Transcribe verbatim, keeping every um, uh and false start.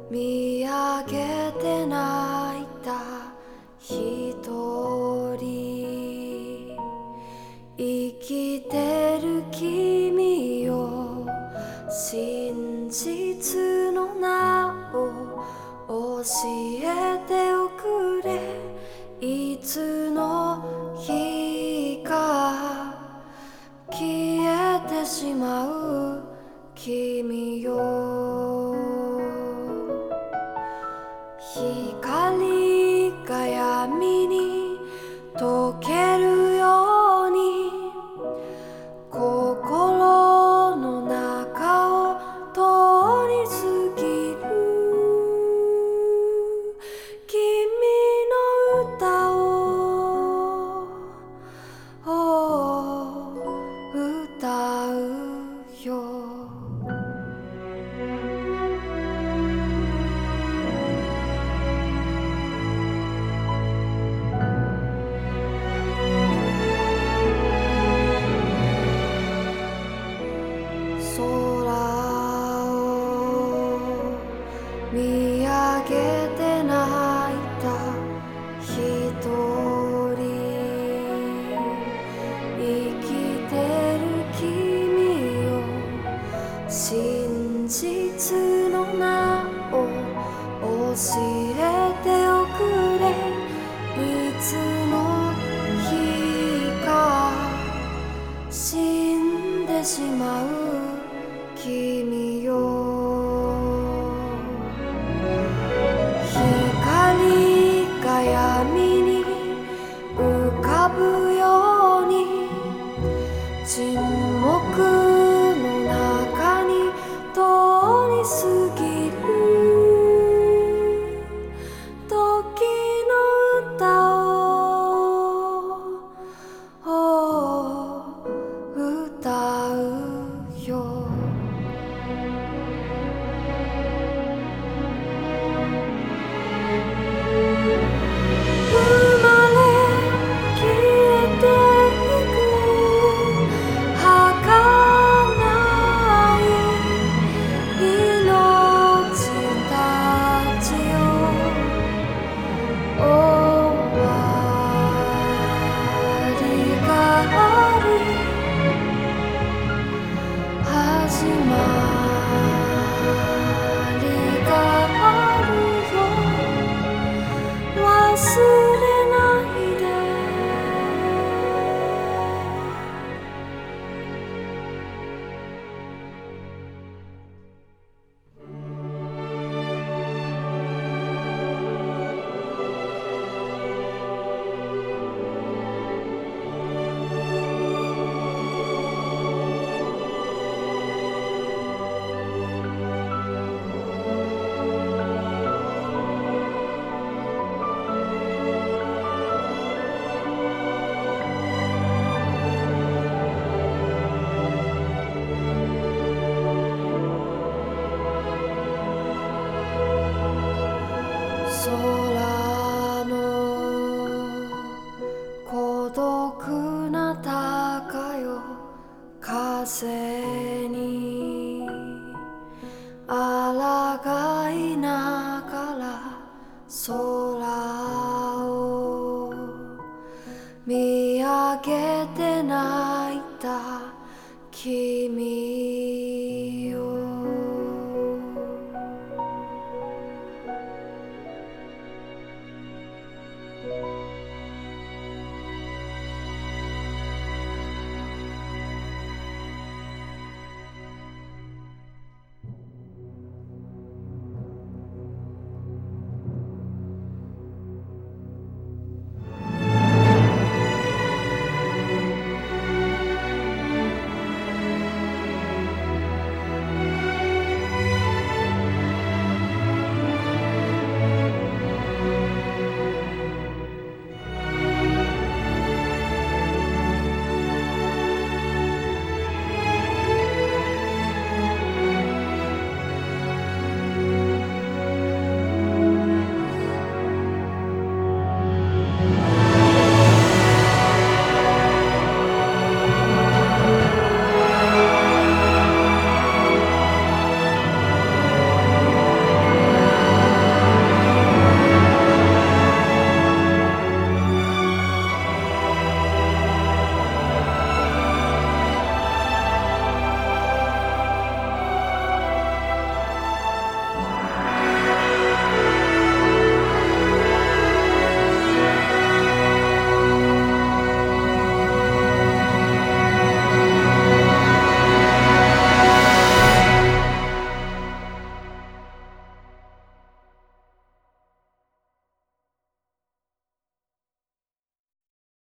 見上げて泣いた一人、生きてる君を真実の名を教えておくれ。いつの日か消えてしまう君よ。光が闇に溶けるように心の中を通り過ぎる。君の歌を歌うよ。空を見上げて泣いた一人、生きてる君を真実の名を教えておくれ。いつの日か死んでしまう君よ。光が闇に浮かぶように沈黙の中に通り過ぎる。時の歌を歌うよ。生まれ消えていく儚い命たちよ。終わりがあり始まりがあるよ。忘れないで。空の孤独な鷹よ、風に抗いながら空を見上げて泣いた君